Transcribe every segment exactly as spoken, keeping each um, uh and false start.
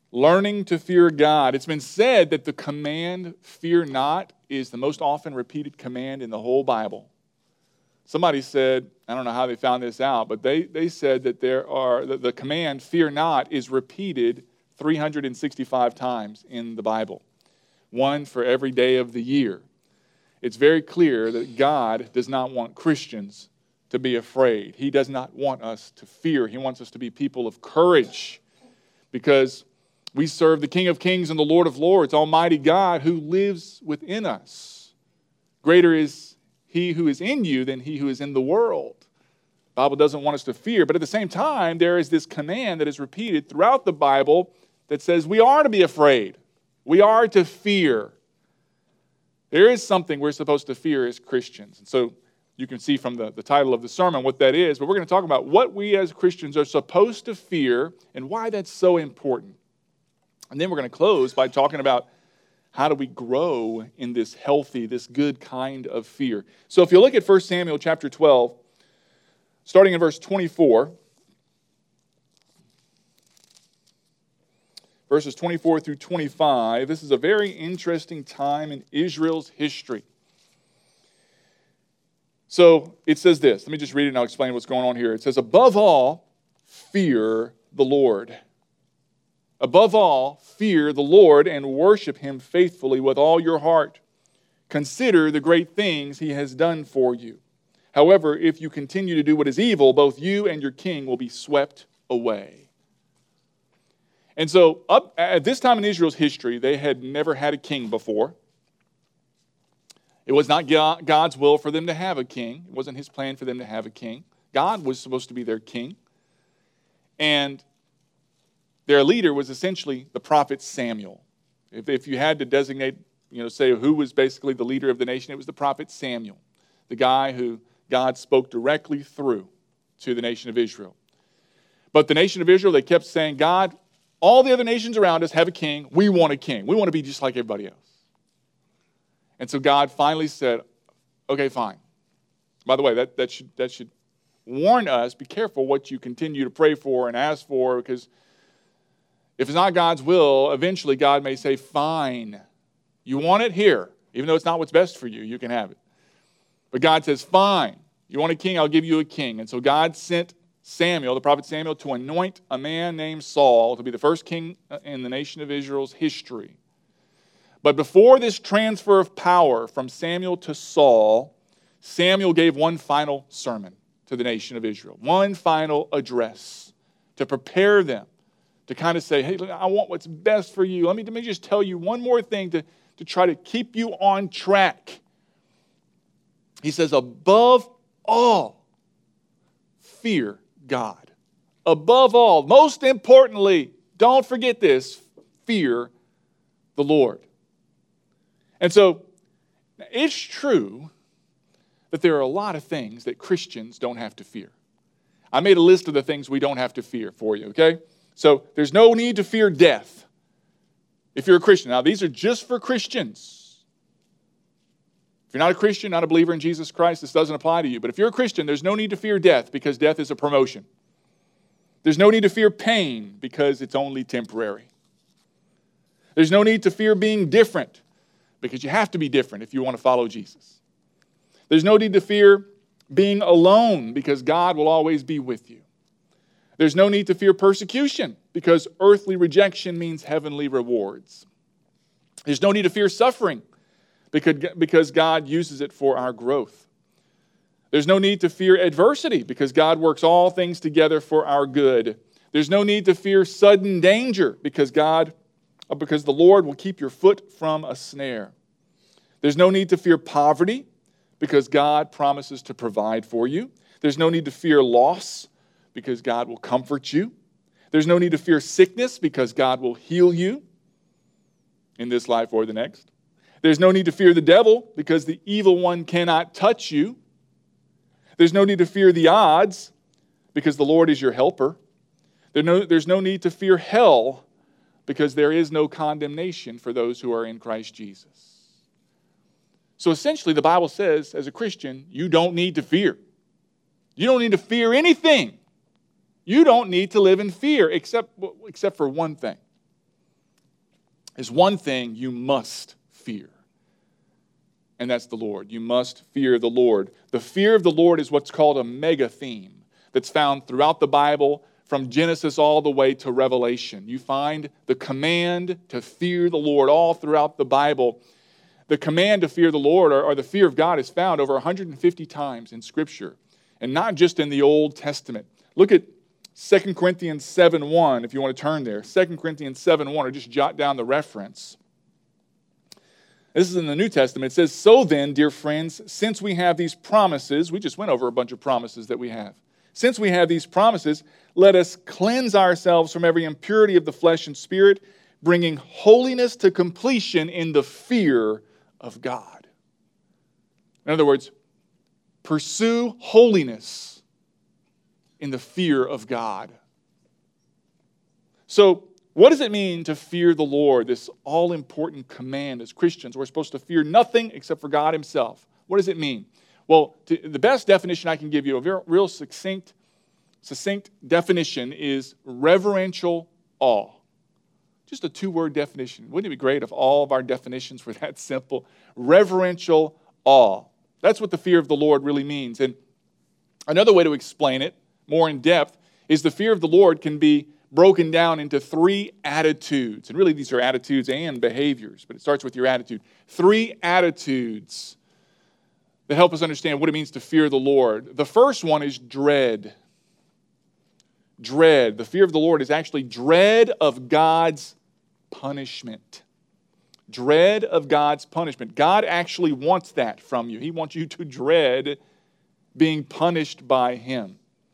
Learning to fear God. It's been said that the command, fear not, is the most often repeated command in the whole Bible. Somebody said, I don't know how they found this out, but they, they said that there are the, the command, fear not, is repeated three hundred sixty-five times in the Bible. One for every day of the year. It's very clear that God does not want Christians to be afraid. He does not want us to fear. He wants us to be people of courage, because we serve the King of Kings and the Lord of Lords, Almighty God, who lives within us. Greater is He who is in you than he who is in the world. The Bible doesn't want us to fear, but at the same time, there is this command that is repeated throughout the Bible that says we are to be afraid. We are to fear. There is something we're supposed to fear as Christians. And so you can see from the, the title of the sermon what that is, but we're going to talk about what we as Christians are supposed to fear and why that's so important. And then we're going to close by talking about how do we grow in this healthy, this good kind of fear. So if you look at First Samuel chapter twelve, starting in verse twenty-four, verses twenty-four through twenty-five, this is a very interesting time in Israel's history. So it says this. Let me just read it and I'll explain what's going on here. It says, above all, fear the Lord. Above all, fear the Lord and worship Him faithfully with all your heart. Consider the great things He has done for you. However, if you continue to do what is evil, both you and your king will be swept away. And so, up at this time in Israel's history, they had never had a king before. It was not God's will for them to have a king. It wasn't His plan for them to have a king. God was supposed to be their king. And their leader was essentially the prophet Samuel. If, if you had to designate, you know, say who was basically the leader of the nation, it was the prophet Samuel, the guy who God spoke directly through to the nation of Israel. But the nation of Israel, they kept saying, God, all the other nations around us have a king. We want a king. We want to be just like everybody else. And so God finally said, okay, fine. By the way, that, that should that should warn us, be careful what you continue to pray for and ask for, because if it's not God's will, eventually God may say, fine, you want it here. Even though it's not what's best for you, you can have it. But God says, fine, you want a king, I'll give you a king. And so God sent Samuel, the prophet Samuel, to anoint a man named Saul to be the first king in the nation of Israel's history. But before this transfer of power from Samuel to Saul, Samuel gave one final sermon to the nation of Israel, one final address to prepare them, to kind of say, hey, I want what's best for you. Let me, let me just tell you one more thing to, to try to keep you on track. He says, above all, fear God. Above all, most importantly, don't forget this, fear the Lord. And so, it's true that there are a lot of things that Christians don't have to fear. I made a list of the things we don't have to fear for you, okay? So, there's no need to fear death if you're a Christian. Now, these are just for Christians. If you're not a Christian, not a believer in Jesus Christ, this doesn't apply to you. But if you're a Christian, there's no need to fear death because death is a promotion. There's no need to fear pain because it's only temporary. There's no need to fear being different because you have to be different if you want to follow Jesus. There's no need to fear being alone because God will always be with you. There's no need to fear persecution because earthly rejection means heavenly rewards. There's no need to fear suffering because God uses it for our growth. There's no need to fear adversity because God works all things together for our good. There's no need to fear sudden danger because God, because the Lord will keep your foot from a snare. There's no need to fear poverty because God promises to provide for you. There's no need to fear loss because God will comfort you. There's no need to fear sickness because God will heal you in this life or the next. There's no need to fear the devil because the evil one cannot touch you. There's no need to fear the odds because the Lord is your helper. There's no, there's no need to fear hell because there is no condemnation for those who are in Christ Jesus. So essentially, the Bible says, as a Christian, you don't need to fear. You don't need to fear anything. You don't need to live in fear except, except for one thing. There's one thing you must fear, and that's the Lord. You must fear the Lord. The fear of the Lord is what's called a mega theme that's found throughout the Bible, from Genesis all the way to Revelation. You find the command to fear the Lord all throughout the Bible. The command to fear the Lord, or, or the fear of God, is found over one hundred fifty times in Scripture, and not just in the Old Testament. Look at Second Corinthians seven one, if you want to turn there. Second Corinthians seven one, or just jot down the reference. This is in the New Testament. It says, "So then, dear friends, since we have these promises," we just went over a bunch of promises that we have. "Since we have these promises, let us cleanse ourselves from every impurity of the flesh and spirit, bringing holiness to completion in the fear of God." In other words, pursue holiness in the fear of God. So, what does it mean to fear the Lord? This all-important command as Christians. We're supposed to fear nothing except for God Himself. What does it mean? Well, to, the best definition I can give you, a very, real succinct, succinct definition, is reverential awe. Just a two-word definition. Wouldn't it be great if all of our definitions were that simple? Reverential awe. That's what the fear of the Lord really means. And another way to explain it, more in depth, is the fear of the Lord can be broken down into three attitudes. And really these are attitudes and behaviors, but it starts with your attitude. Three attitudes that help us understand what it means to fear the Lord. The first one is dread. Dread. The fear of the Lord is actually dread of God's punishment. Dread of God's punishment. God actually wants that from you. He wants you to dread being punished by Him.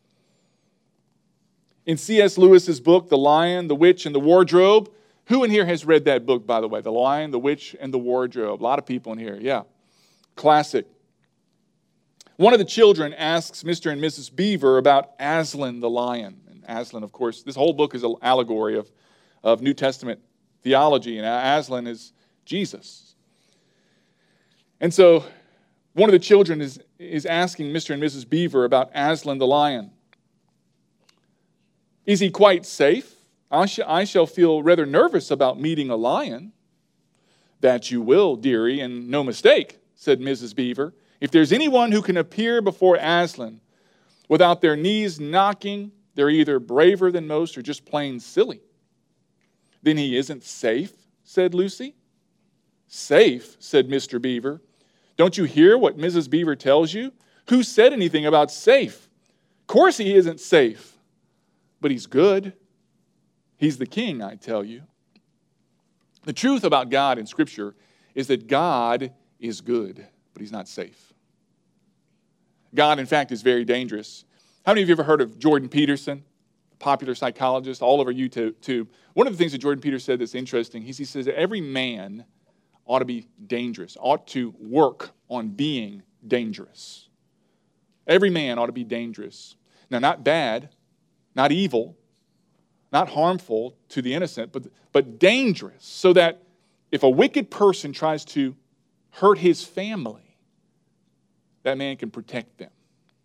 In C S Lewis's book, The Lion, the Witch, and the Wardrobe, who in here has read that book, by the way? The Lion, the Witch, and the Wardrobe. A lot of people in here, yeah. Classic. One of the children asks Mister and Missus Beaver about Aslan the lion. And Aslan, of course, this whole book is an allegory of, of New Testament theology, and Aslan is Jesus. And so one of the children is, is asking Mister and Missus Beaver about Aslan the lion. "Is he quite safe? I, sh- I shall feel rather nervous about meeting a lion." "That you will, dearie, and no mistake," said Missus Beaver. "If there's anyone who can appear before Aslan without their knees knocking, they're either braver than most or just plain silly." "Then he isn't safe," said Lucy. "Safe," said Mister Beaver. "Don't you hear what Missus Beaver tells you? Who said anything about safe? Of course he isn't safe. But he's good. He's the king, I tell you." The truth about God in Scripture is that God is good, but He's not safe. God, in fact, is very dangerous. How many of you have ever heard of Jordan Peterson, a popular psychologist, all over YouTube? One of the things that Jordan Peterson said that's interesting, he says that every man ought to be dangerous, ought to work on being dangerous. Every man ought to be dangerous. Now, not bad, not evil, not harmful to the innocent, but, but dangerous, so that if a wicked person tries to hurt his family, that man can protect them.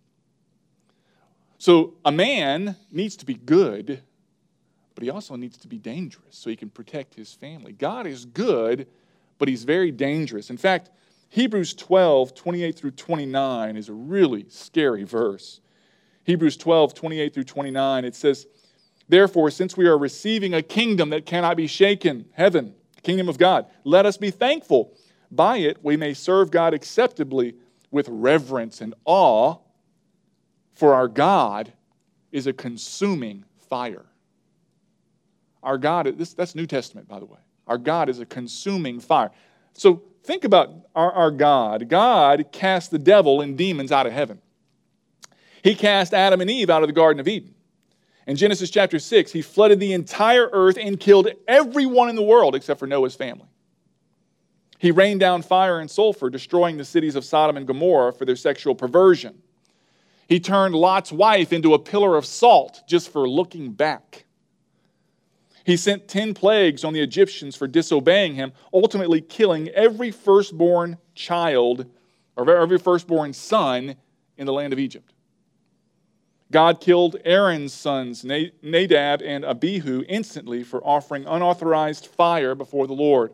So a man needs to be good, but he also needs to be dangerous so he can protect his family. God is good, but He's very dangerous. In fact, Hebrews twelve, twenty-eight through twenty-nine is a really scary verse. Hebrews twelve, twenty-eight through twenty-nine, it says, "Therefore, since we are receiving a kingdom that cannot be shaken, heaven, the kingdom of God, let us be thankful. By it we may serve God acceptably with reverence and awe, for our God is a consuming fire." Our God, this, that's New Testament, by the way. Our God is a consuming fire. So think about our, our God. God cast the devil and demons out of heaven. He cast Adam and Eve out of the Garden of Eden. In Genesis chapter six, He flooded the entire earth and killed everyone in the world except for Noah's family. He rained down fire and sulfur, destroying the cities of Sodom and Gomorrah for their sexual perversion. He turned Lot's wife into a pillar of salt just for looking back. He sent ten plagues on the Egyptians for disobeying Him, ultimately killing every firstborn child, or every firstborn son in the land of Egypt. God killed Aaron's sons, Nadab and Abihu, instantly for offering unauthorized fire before the Lord.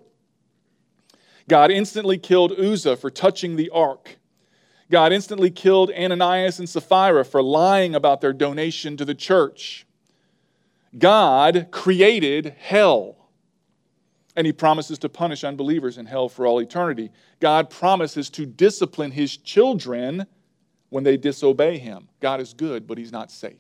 God instantly killed Uzzah for touching the ark. God instantly killed Ananias and Sapphira for lying about their donation to the church. God created hell, and He promises to punish unbelievers in hell for all eternity. God promises to discipline His children when they disobey Him. God is good, but He's not safe.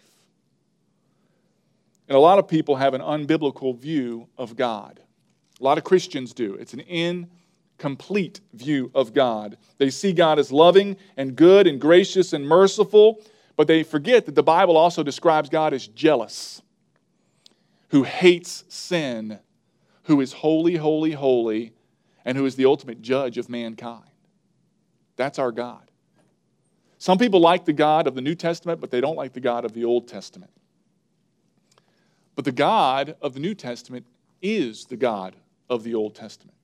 And a lot of people have an unbiblical view of God. A lot of Christians do. It's an incomplete view of God. They see God as loving and good and gracious and merciful, but they forget that the Bible also describes God as jealous, who hates sin, who is holy, holy, holy, and who is the ultimate judge of mankind. That's our God. Some people like the God of the New Testament, but they don't like the God of the Old Testament. But the God of the New Testament is the God of the Old Testament.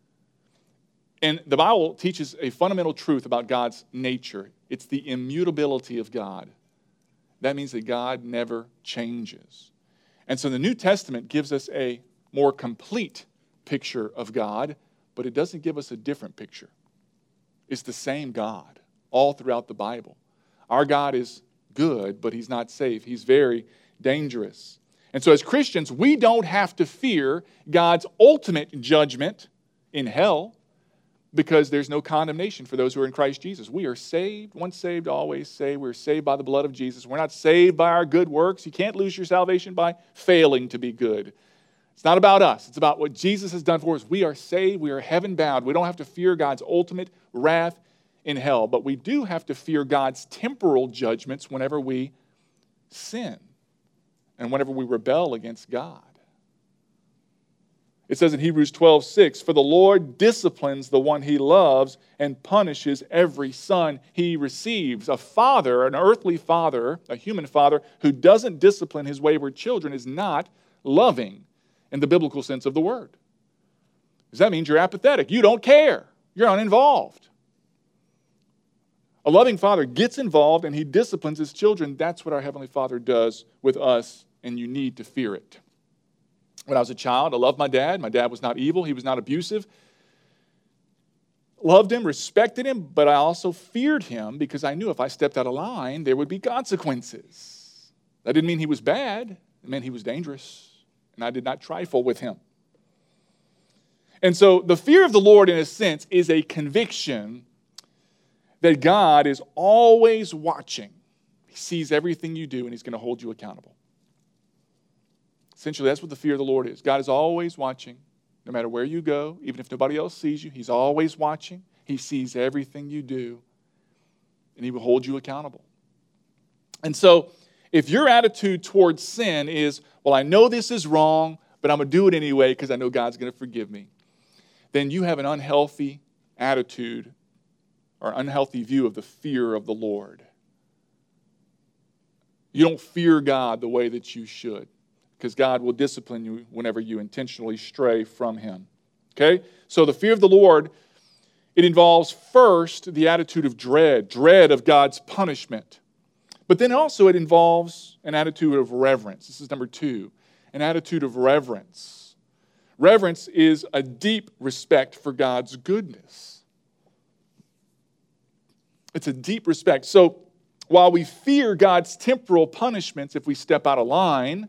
And the Bible teaches a fundamental truth about God's nature. It's the immutability of God. That means that God never changes. And so the New Testament gives us a more complete picture of God, but it doesn't give us a different picture. It's the same God all throughout the Bible. Our God is good, but He's not safe. He's very dangerous. And so as Christians, we don't have to fear God's ultimate judgment in hell because there's no condemnation for those who are in Christ Jesus. We are saved, once saved, always saved. We're saved by the blood of Jesus. We're not saved by our good works. You can't lose your salvation by failing to be good. It's not about us. It's about what Jesus has done for us. We are saved. We are heaven-bound. We don't have to fear God's ultimate wrath in hell, but we do have to fear God's temporal judgments whenever we sin and whenever we rebel against God. It says in Hebrews twelve six, "For the Lord disciplines the one He loves and punishes every son He receives." A father, an earthly father, a human father, who doesn't discipline his wayward children is not loving in the biblical sense of the word. Because that means you're apathetic. You don't care. You're uninvolved. A loving father gets involved and he disciplines his children. That's what our Heavenly Father does with us, and you need to fear it. When I was a child, I loved my dad. My dad was not evil. He was not abusive. Loved him, respected him, but I also feared him because I knew if I stepped out of line, there would be consequences. That didn't mean he was bad. It meant he was dangerous, and I did not trifle with him. And so the fear of the Lord, in a sense, is a conviction that God is always watching. He sees everything you do, and He's going to hold you accountable. Essentially, that's what the fear of the Lord is. God is always watching, no matter where you go, even if nobody else sees you. He's always watching. He sees everything you do, and He will hold you accountable. And so, if your attitude towards sin is, well, I know this is wrong, but I'm going to do it anyway because I know God's going to forgive me, then you have an unhealthy attitude or unhealthy view of the fear of the Lord. You don't fear God the way that you should, because God will discipline you whenever you intentionally stray from Him. Okay? So the fear of the Lord, it involves first the attitude of dread, dread of God's punishment. But then also it involves an attitude of reverence. This is number two, an attitude of reverence. Reverence is a deep respect for God's goodness. It's a deep respect. So while we fear God's temporal punishments if we step out of line,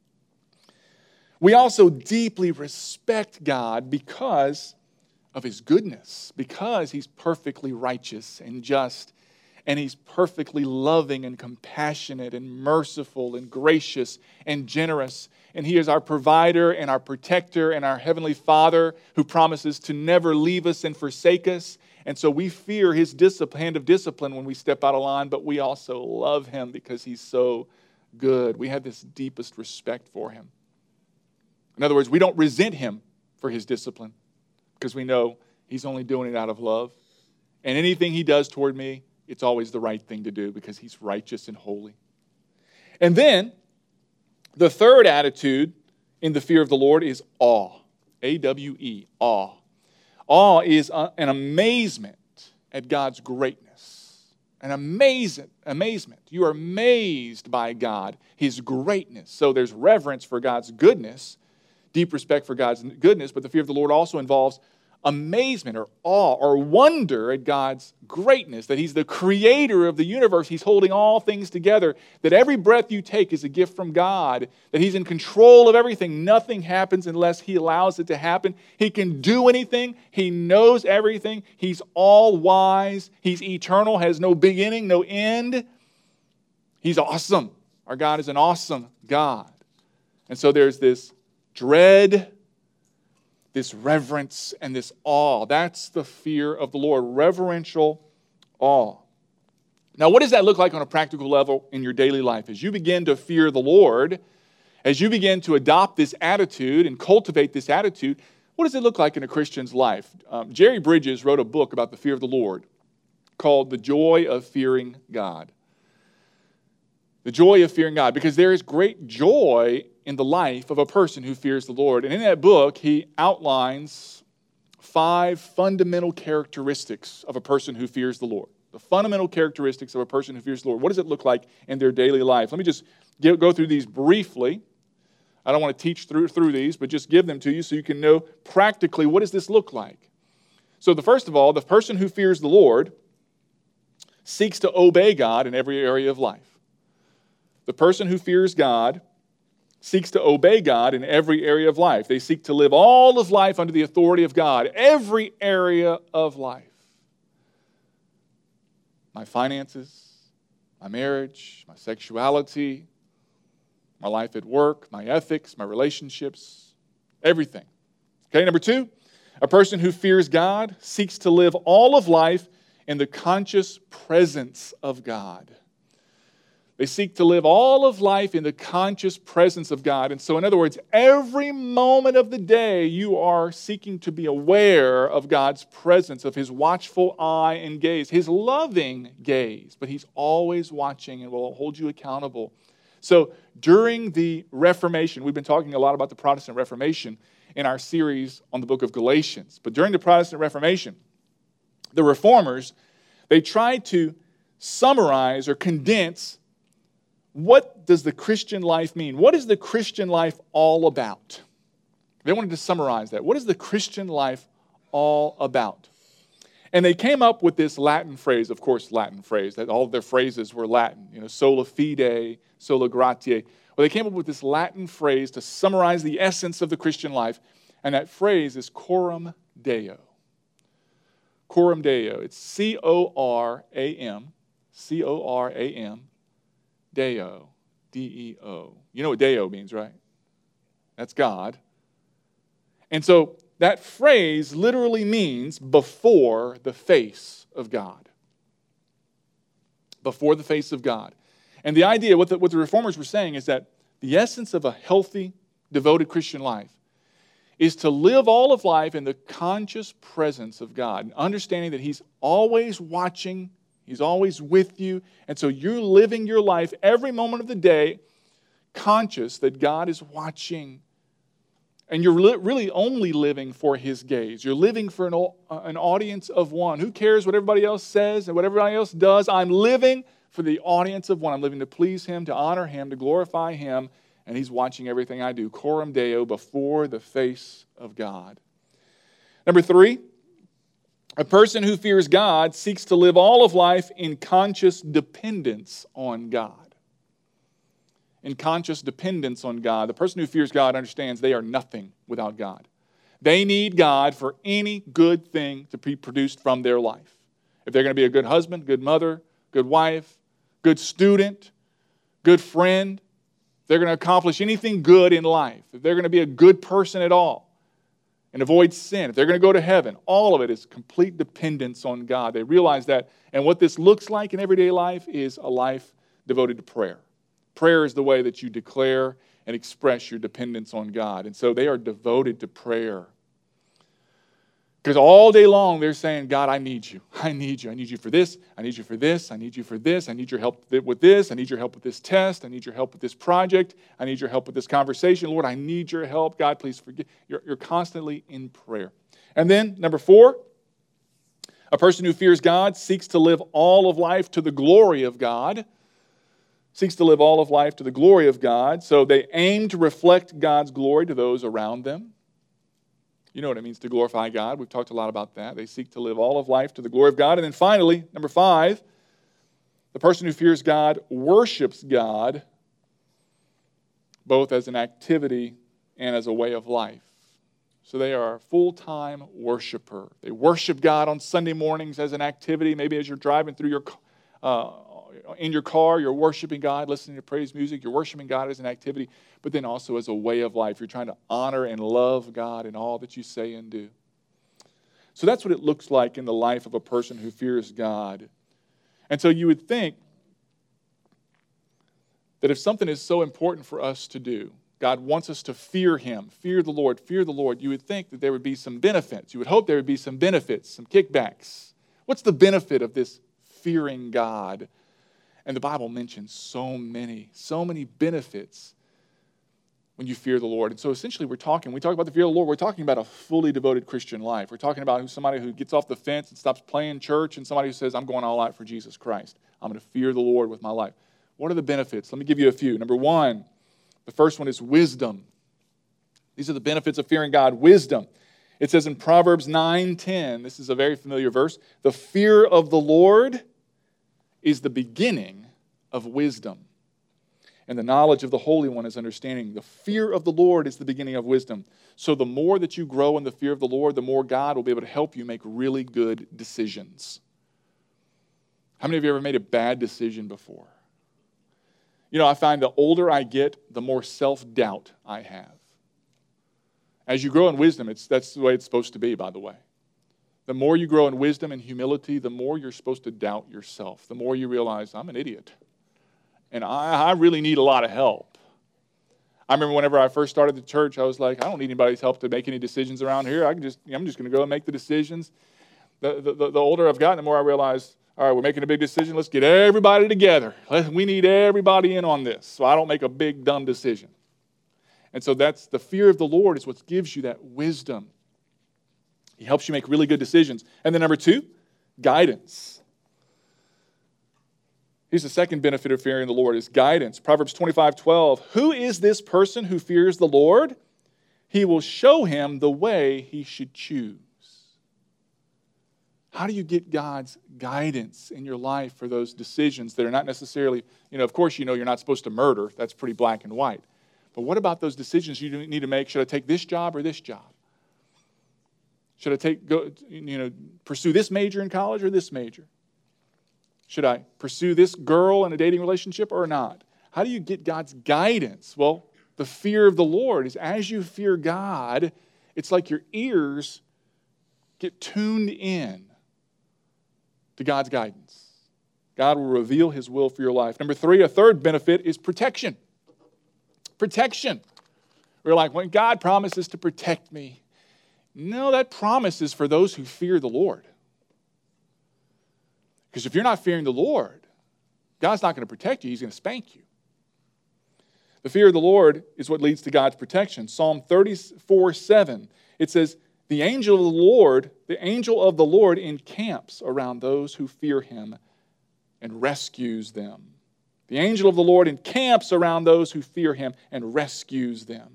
we also deeply respect God because of His goodness, because He's perfectly righteous and just, and He's perfectly loving and compassionate and merciful and gracious and generous. And He is our provider and our protector and our Heavenly Father who promises to never leave us and forsake us. And so we fear His hand of discipline when we step out of line, but we also love Him because He's so good. We have this deepest respect for Him. In other words, we don't resent Him for His discipline because we know He's only doing it out of love. And anything He does toward me, it's always the right thing to do because He's righteous and holy. And then the third attitude in the fear of the Lord is awe. A W E, awe. Awe is an amazement at God's greatness. an amazing amazement. You are amazed by God, His greatness. So there's reverence for God's goodness, deep respect for God's goodness, but the fear of the Lord also involves amazement or awe or wonder at God's greatness, that He's the creator of the universe. He's holding all things together, that every breath you take is a gift from God, that He's in control of everything. Nothing happens unless He allows it to happen. He can do anything. He knows everything. He's all wise. He's eternal, has no beginning, no end. He's awesome. Our God is an awesome God. And so there's this dread, this reverence, and this awe. That's the fear of the Lord, reverential awe. Now, what does that look like on a practical level in your daily life? As you begin to fear the Lord, as you begin to adopt this attitude and cultivate this attitude, what does it look like in a Christian's life? Um, Jerry Bridges wrote a book about the fear of the Lord called The Joy of Fearing God. The joy of fearing God, because there is great joy in the life of a person who fears the Lord. And in that book, he outlines five fundamental characteristics of a person who fears the Lord. The fundamental characteristics of a person who fears the Lord. What does it look like in their daily life? Let me just get, go through these briefly. I don't want to teach through, through these, but just give them to you so you can know practically what does this look like. So the first of all, the person who fears the Lord seeks to obey God in every area of life. The person who fears God seeks to obey God in every area of life. They seek to live all of life under the authority of God, every area of life. My finances, my marriage, my sexuality, my life at work, my ethics, my relationships, everything. Okay, number two, a person who fears God seeks to live all of life in the conscious presence of God. They seek to live all of life in the conscious presence of God. And so, in other words, every moment of the day, you are seeking to be aware of God's presence, of His watchful eye and gaze, His loving gaze. But He's always watching and will hold you accountable. So, during the Reformation, we've been talking a lot about the Protestant Reformation in our series on the book of Galatians. But during the Protestant Reformation, the Reformers, they tried to summarize or condense what does the Christian life mean? What is the Christian life all about? They wanted to summarize that. What is the Christian life all about? And they came up with this Latin phrase, of course, Latin phrase, that all of their phrases were Latin, you know, sola fide, sola gratia. Well, they came up with this Latin phrase to summarize the essence of the Christian life, and that phrase is coram Deo. Coram Deo. It's C O R A M, C O R A M, Deo, D E O. You know what Deo means, right? That's God. And so that phrase literally means before the face of God. Before the face of God. And the idea, what the, what the Reformers were saying is that the essence of a healthy, devoted Christian life is to live all of life in the conscious presence of God, understanding that He's always watching, He's always with you. And so you're living your life every moment of the day conscious that God is watching. And you're li- really only living for His gaze. You're living for an, uh, an audience of one. Who cares what everybody else says and what everybody else does? I'm living for the audience of one. I'm living to please Him, to honor Him, to glorify Him. And He's watching everything I do. Coram Deo, before the face of God. Number three, a person who fears God seeks to live all of life in conscious dependence on God. In conscious dependence on God. The person who fears God understands they are nothing without God. They need God for any good thing to be produced from their life. If they're going to be a good husband, good mother, good wife, good student, good friend, if they're going to accomplish anything good in life, if they're going to be a good person at all, and avoid sin, if they're going to go to heaven, all of it is complete dependence on God. They realize that, and what this looks like in everyday life is a life devoted to prayer. Prayer is the way that you declare and express your dependence on God. And so they are devoted to prayer. Because all day long they're saying, God, I need you. I need you. I need you for this. I need you for this. I need you for this. I need your help with this. I need your help with this test. I need your help with this project. I need your help with this conversation. Lord, I need your help. God, please forgive. You're, you're constantly in prayer. And then, number four, A person who fears God seeks to live all of life to the glory of God. Seeks to live all of life to the glory of God. So they aim to reflect God's glory to those around them. You know what it means to glorify God. We've talked a lot about that. They seek to live all of life to the glory of God. And then finally, number five, the person who fears God worships God both as an activity and as a way of life. So they are a full-time worshiper. They worship God on Sunday mornings as an activity. Maybe as you're driving through your uh, in your car, you're worshiping God, listening to praise music. You're worshiping God as an activity, but then also as a way of life. You're trying to honor and love God in all that you say and do. So that's what it looks like in the life of a person who fears God. And so you would think that if something is so important for us to do, God wants us to fear Him, fear the Lord, fear the Lord, you would think that there would be some benefits. You would hope there would be some benefits, some kickbacks. What's the benefit of this fearing God? And the Bible mentions so many, so many benefits when you fear the Lord. And so essentially we're talking, we talk about the fear of the Lord, we're talking about a fully devoted Christian life. We're talking about somebody who gets off the fence and stops playing church and somebody who says, I'm going all out for Jesus Christ. I'm going to fear the Lord with my life. What are the benefits? Let me give you a few. Number one, the first one is wisdom. These are the benefits of fearing God. Wisdom. It says in Proverbs nine ten, this is a very familiar verse, the fear of the Lord is the beginning of wisdom. And the knowledge of the Holy One is understanding. The fear of the Lord is the beginning of wisdom. So the more that you grow in the fear of the Lord, the more God will be able to help you make really good decisions. How many of you ever made a bad decision before? You know, I find the older I get, the more self-doubt I have. As you grow in wisdom, it's, that's the way it's supposed to be, by the way. The more you grow in wisdom and humility, the more you're supposed to doubt yourself. The more you realize, I'm an idiot. And I, I really need a lot of help. I remember whenever I first started the church, I was like, I don't need anybody's help to make any decisions around here. I can just, I'm just going to go and make the decisions. The, the, the older I've gotten, the more I realize, all right, we're making a big decision. Let's get everybody together. We need everybody in on this so I don't make a big, dumb decision. And so that's the fear of the Lord is what gives you that wisdom. He helps you make really good decisions. And then number two, guidance. Here's the second benefit of fearing the Lord is guidance. Proverbs twenty-five twelve, who is this person who fears the Lord? He will show him the way he should choose. How do you get God's guidance in your life for those decisions that are not necessarily, you know, of course you know you're not supposed to murder. That's pretty black and white. But what about those decisions you need to make? Should I take this job or this job? Should I take, go, you know, pursue this major in college or this major? Should I pursue this girl in a dating relationship or not? How do you get God's guidance? Well, the fear of the Lord is as you fear God, it's like your ears get tuned in to God's guidance. God will reveal His will for your life. Number three, a third benefit is protection. Protection. We're like, when God promises to protect me. No, that promise is for those who fear the Lord. Because if you're not fearing the Lord, God's not going to protect you. He's going to spank you. The fear of the Lord is what leads to God's protection. Psalm thirty-four seven, it says, the angel of the Lord, the angel of the Lord encamps around those who fear Him and rescues them. The angel of the Lord encamps around those who fear Him and rescues them.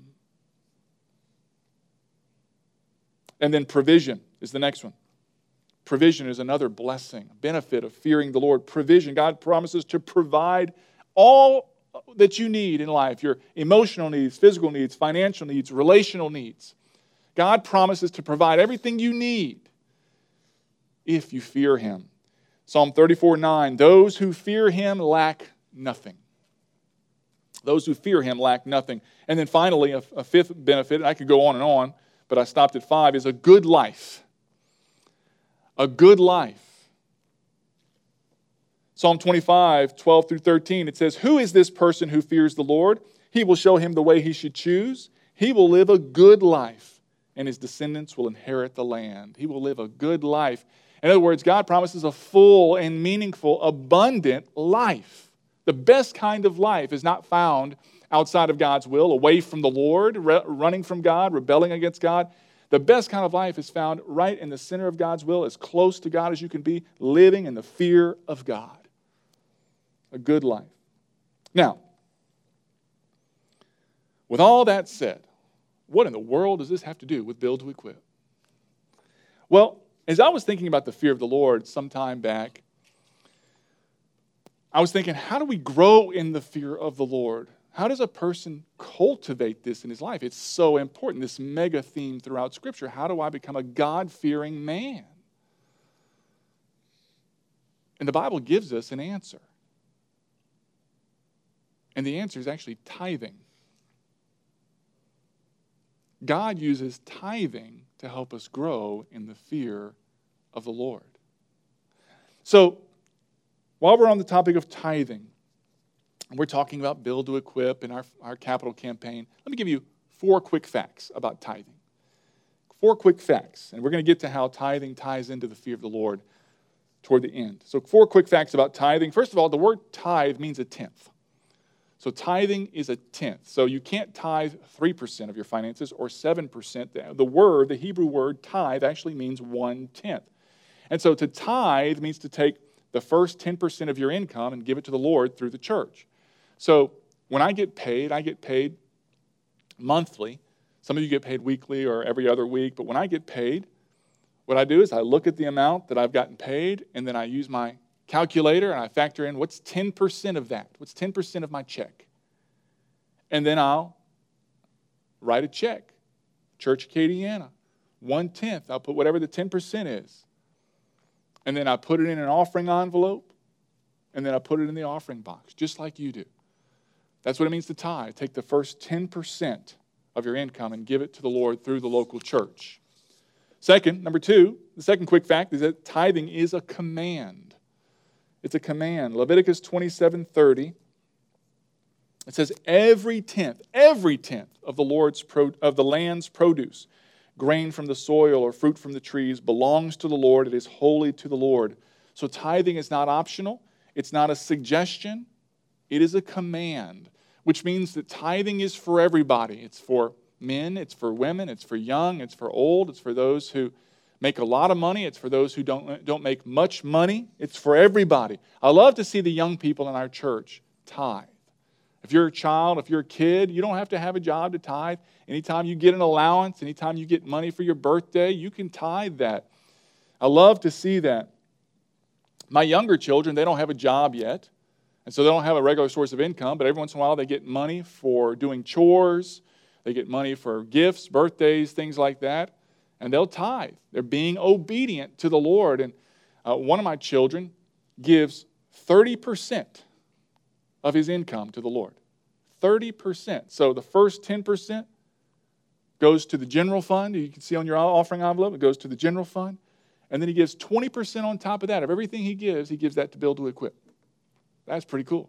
And then provision is the next one. Provision is another blessing, benefit of fearing the Lord. Provision. God promises to provide all that you need in life, your emotional needs, physical needs, financial needs, relational needs. God promises to provide everything you need if you fear Him. Psalm thirty-four nine, those who fear Him lack nothing. Those who fear Him lack nothing. And then finally, a, a fifth benefit, and I could go on and on, but I stopped at five, is a good life. A good life. Psalm twenty-five, twelve through thirteen, it says, who is this person who fears the Lord? He will show him the way he should choose. He will live a good life, and his descendants will inherit the land. He will live a good life. In other words, God promises a full and meaningful, abundant life. The best kind of life is not found outside of God's will, away from the Lord, re- running from God, rebelling against God. The best kind of life is found right in the center of God's will, as close to God as you can be, living in the fear of God. A good life. Now, with all that said, what in the world does this have to do with Build to Equip? Well, as I was thinking about the fear of the Lord some time back, I was thinking, how do we grow in the fear of the Lord? How does a person cultivate this in his life? It's so important, this mega theme throughout Scripture. How do I become a God-fearing man? And the Bible gives us an answer. And the answer is actually tithing. God uses tithing to help us grow in the fear of the Lord. So, while we're on the topic of tithing, we're talking about Build to Equip in our, our capital campaign, let me give you four quick facts about tithing. Four quick facts, and we're going to get to how tithing ties into the fear of the Lord toward the end. So four quick facts about tithing. First of all, the word tithe means a tenth. So tithing is a tenth. So you can't tithe three percent of your finances or seven percent. The word, the Hebrew word tithe, actually means one-tenth. And so to tithe means to take the first ten percent of your income and give it to the Lord through the church. So when I get paid, I get paid monthly. Some of you get paid weekly or every other week. But when I get paid, what I do is I look at the amount that I've gotten paid, and then I use my calculator and I factor in what's ten percent of that. What's ten percent of my check? And then I'll write a check. Church Acadiana, one-tenth. I'll put whatever the ten percent is. And then I put it in an offering envelope, and then I put it in the offering box, just like you do. That's what it means to tithe. Take the first ten percent of your income and give it to the Lord through the local church. Second, number two, the second quick fact is that tithing is a command. It's a command. Leviticus twenty-seven thirty. It says, every tenth, every tenth of the Lord's pro, of the land's produce, grain from the soil or fruit from the trees, belongs to the Lord. It is holy to the Lord. So tithing is not optional. It's not a suggestion. It is a command, which means that tithing is for everybody. It's for men, it's for women, it's for young, it's for old, it's for those who make a lot of money, it's for those who don't, don't make much money. It's for everybody. I love to see the young people in our church tithe. If you're a child, if you're a kid, you don't have to have a job to tithe. Anytime you get an allowance, anytime you get money for your birthday, you can tithe that. I love to see that. My younger children, they don't have a job yet, and so they don't have a regular source of income, but every once in a while they get money for doing chores, they get money for gifts, birthdays, things like that, and they'll tithe. They're being obedient to the Lord. And uh, one of my children gives thirty percent of his income to the Lord. thirty percent. So the first ten percent goes to the general fund. You can see on your offering envelope, it goes to the general fund. And then he gives twenty percent on top of that. Of everything he gives, he gives that to Build to Equip. That's pretty cool.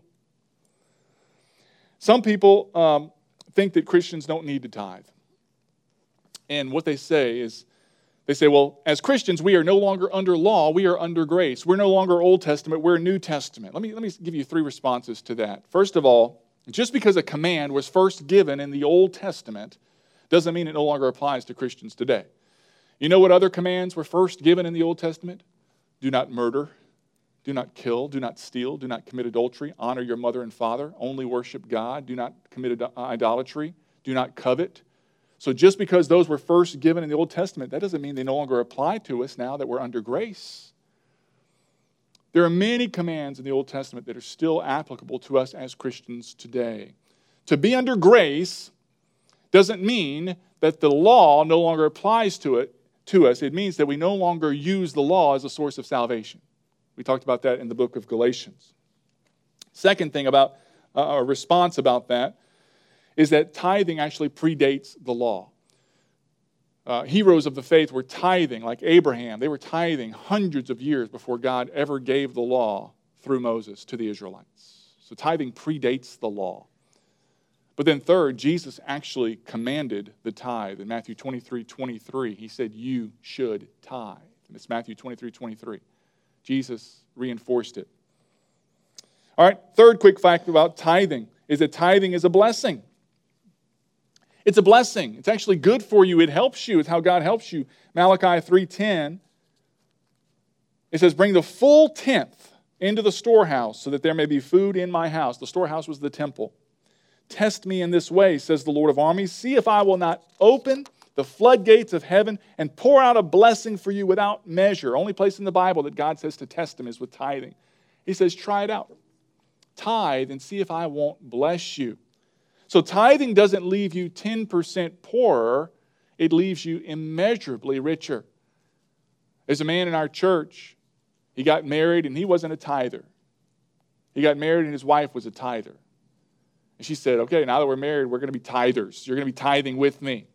Some people um, think that Christians don't need to tithe. And what they say is, they say, well, as Christians, we are no longer under law, we are under grace. We're no longer Old Testament, we're New Testament. Let me, let me give you three responses to that. First of all, just because a command was first given in the Old Testament doesn't mean it no longer applies to Christians today. You know what other commands were first given in the Old Testament? Do not murder, do not kill, do not steal, do not commit adultery, honor your mother and father, only worship God, do not commit idolatry, do not covet. So just because those were first given in the Old Testament, that doesn't mean they no longer apply to us now that we're under grace. There are many commands in the Old Testament that are still applicable to us as Christians today. To be under grace doesn't mean that the law no longer applies to it, to us. It means that we no longer use the law as a source of salvation. We talked about that in the book of Galatians. Second thing about uh, a response about that is that tithing actually predates the law. Uh, heroes of the faith were tithing, like Abraham. They were tithing hundreds of years before God ever gave the law through Moses to the Israelites. So tithing predates the law. But then third, Jesus actually commanded the tithe. In Matthew twenty-three twenty-three, he said, you should tithe. And it's Matthew twenty-three twenty-three. Jesus reinforced it. All right, third quick fact about tithing is that tithing is a blessing. It's a blessing. It's actually good for you. It helps you. It's how God helps you. Malachi three ten, it says, bring the full tenth into the storehouse so that there may be food in my house. The storehouse was the temple. Test me in this way, says the Lord of armies. See if I will not open the floodgates of heaven and pour out a blessing for you without measure. Only place in the Bible that God says to test him is with tithing. He says, try it out. Tithe and see if I won't bless you. So tithing doesn't leave you ten percent poorer. It leaves you immeasurably richer. There's a man in our church. He got married and he wasn't a tither. He got married and his wife was a tither. And she said, okay, now that we're married, we're going to be tithers. You're going to be tithing with me.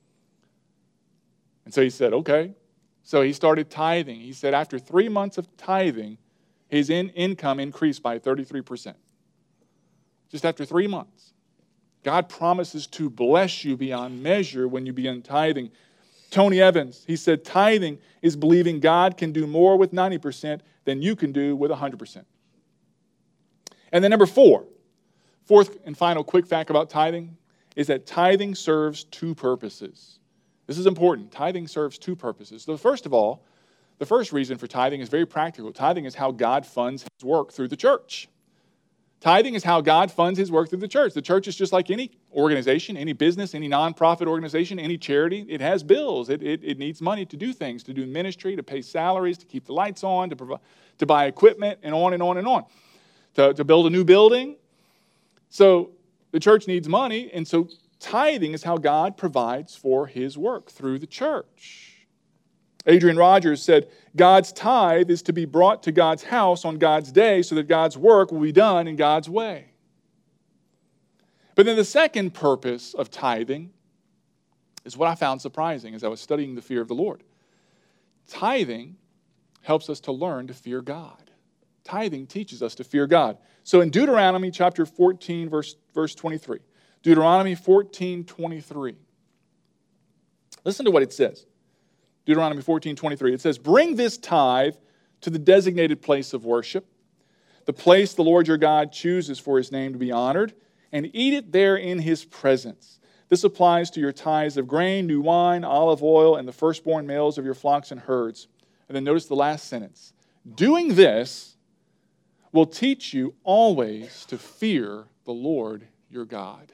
And so he said, okay. So he started tithing. He said after three months of tithing, his in- income increased by thirty-three percent. Just after three months. God promises to bless you beyond measure when you begin tithing. Tony Evans, he said, tithing is believing God can do more with ninety percent than you can do with one hundred percent. And then number four, fourth and final quick fact about tithing is that tithing serves two purposes. This is important. Tithing serves two purposes. So first of all, the first reason for tithing is very practical. Tithing is how God funds his work through the church. Tithing is how God funds his work through the church. The church is just like any organization, any business, any nonprofit organization, any charity. It has bills. It, it, it needs money to do things, to do ministry, to pay salaries, to keep the lights on, to, provide, to buy equipment, and on and on and on, to, to build a new building. So the church needs money, and so tithing is how God provides for his work through the church. Adrian Rogers said, God's tithe is to be brought to God's house on God's day so that God's work will be done in God's way. But then the second purpose of tithing is what I found surprising as I was studying the fear of the Lord. Tithing helps us to learn to fear God. Tithing teaches us to fear God. So in Deuteronomy chapter fourteen, verse, verse twenty-three, Deuteronomy fourteen, twenty-three, listen to what it says. Deuteronomy fourteen, twenty-three. It says, bring this tithe to the designated place of worship, the place the Lord your God chooses for his name to be honored, and eat it there in his presence. This applies to your tithes of grain, new wine, olive oil, and the firstborn males of your flocks and herds. And then notice the last sentence. Doing this will teach you always to fear the Lord your God.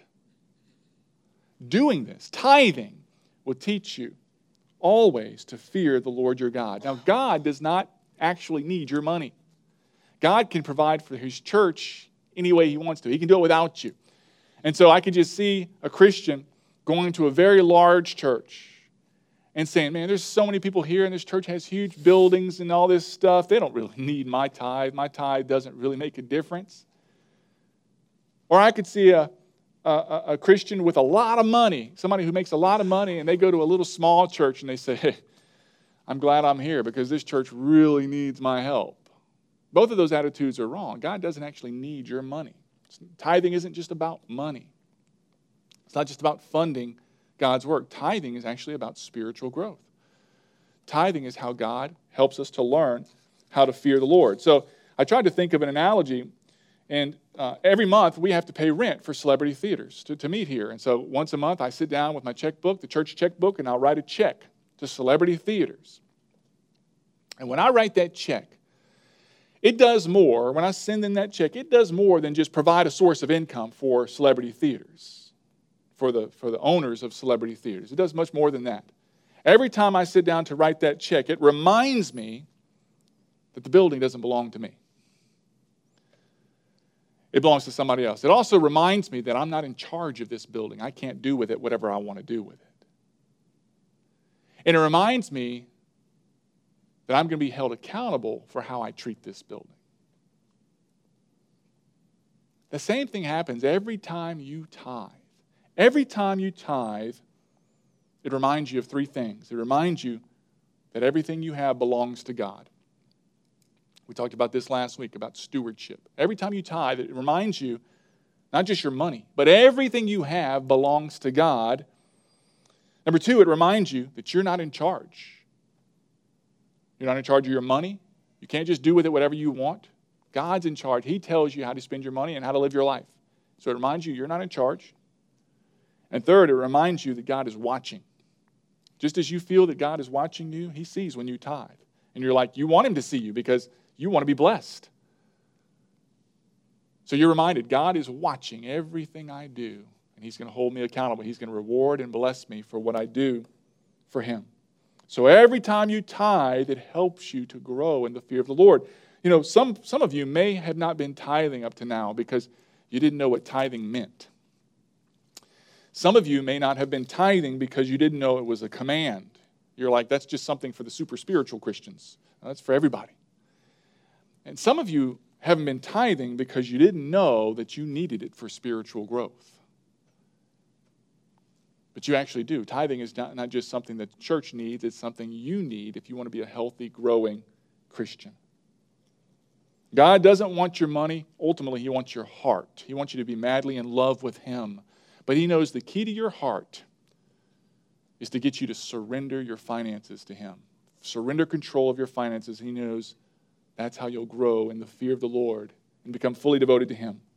Doing this, tithing, will teach you always to fear the Lord your God. Now, God does not actually need your money. God can provide for his church any way he wants to. He can do it without you. And so I can just see a Christian going to a very large church and saying, man, there's so many people here and this church has huge buildings and all this stuff. They don't really need my tithe. My tithe doesn't really make a difference. Or I could see a A, a Christian with a lot of money, somebody who makes a lot of money, and they go to a little small church and they say, hey, I'm glad I'm here because this church really needs my help. Both of those attitudes are wrong. God doesn't actually need your money. Tithing isn't just about money. It's not just about funding God's work. Tithing is actually about spiritual growth. Tithing is how God helps us to learn how to fear the Lord. So I tried to think of an analogy. And uh, every month we have to pay rent for Celebrity Theaters to, to meet here. And so once a month I sit down with my checkbook, the church checkbook, and I'll write a check to Celebrity Theaters. And when I write that check, it does more, when I send in that check, it does more than just provide a source of income for Celebrity Theaters, for the, for the owners of Celebrity Theaters. It does much more than that. Every time I sit down to write that check, it reminds me that the building doesn't belong to me. It belongs to somebody else. It also reminds me that I'm not in charge of this building. I can't do with it whatever I want to do with it. And it reminds me that I'm going to be held accountable for how I treat this building. The same thing happens every time you tithe. Every time you tithe, it reminds you of three things. It reminds you that everything you have belongs to God. We talked about this last week, about stewardship. Every time you tithe, it reminds you, not just your money, but everything you have belongs to God. Number two, it reminds you that you're not in charge. You're not in charge of your money. You can't just do with it whatever you want. God's in charge. He tells you how to spend your money and how to live your life. So it reminds you you're not in charge. And third, it reminds you that God is watching. Just as you feel that God is watching you, he sees when you tithe. And you're like, you want him to see you because you want to be blessed. So you're reminded, God is watching everything I do, and he's going to hold me accountable. He's going to reward and bless me for what I do for him. So every time you tithe, it helps you to grow in the fear of the Lord. You know, some, some of you may have not been tithing up to now because you didn't know what tithing meant. Some of you may not have been tithing because you didn't know it was a command. You're like, that's just something for the super spiritual Christians. No, that's for everybody. And some of you haven't been tithing because you didn't know that you needed it for spiritual growth. But you actually do. Tithing is not, not just something that the church needs, it's something you need if you want to be a healthy, growing Christian. God doesn't want your money. Ultimately, he wants your heart. He wants you to be madly in love with him. But he knows the key to your heart is to get you to surrender your finances to him. Surrender control of your finances. He knows that's how you'll grow in the fear of the Lord and become fully devoted to him.